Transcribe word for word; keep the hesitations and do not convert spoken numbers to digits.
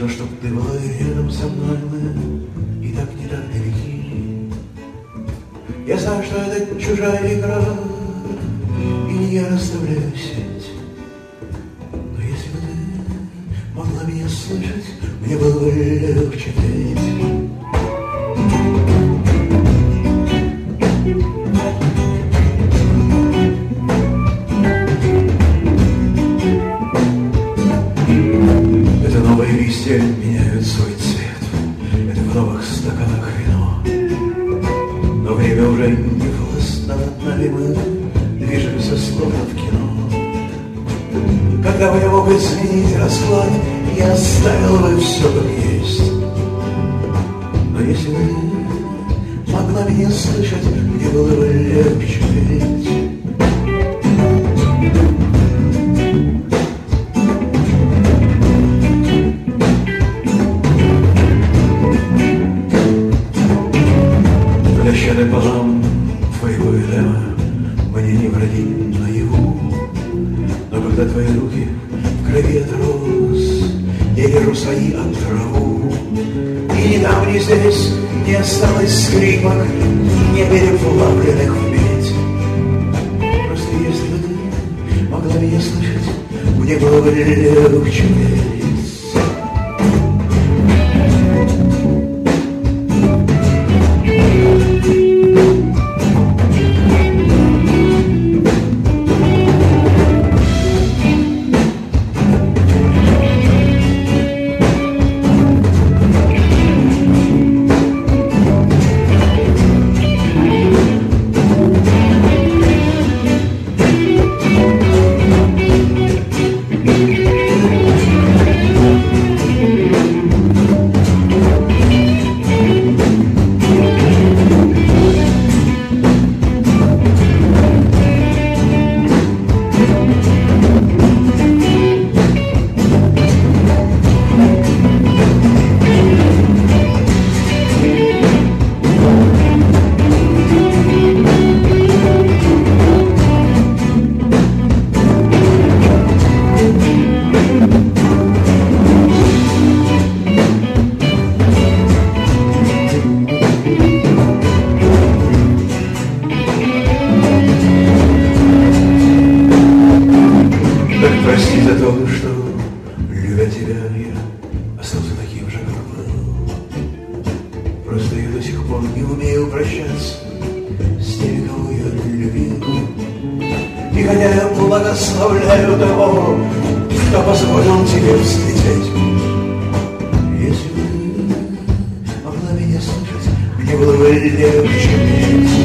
Нужно, чтоб ты была рядом со мной, мы и так не так далеки. Я знаю, что это чужая игра, и не я расставляю сеть. Но если бы ты могла меня слышать, мне было бы легче петь. Листья меняют свой цвет, это в новых стаканах вино. Но время уже не властно над нами, мы движемся словно в кино. Когда бы я мог изменить расклад, я оставил бы все как есть. Но если бы ты могла меня слышать, мне было бы легче петь. Прощады полам твоего Эдема мне не враги наяву. Но когда твои руки в крови от роз, я вижу свои отраву. И ни там, ни здесь не осталось скрипок, не переплавленных в медь. Просто если бы ты могла меня слышать, мне было бы легче петь. Прости за то, что, любя тебя, я остался таким же, как был. Просто я до сих пор не умею прощаться с теми, кого я любил. И хотя я благословляю того, кто позволил тебе взлететь, если бы ты могла меня слышать, мне было бы легче петь.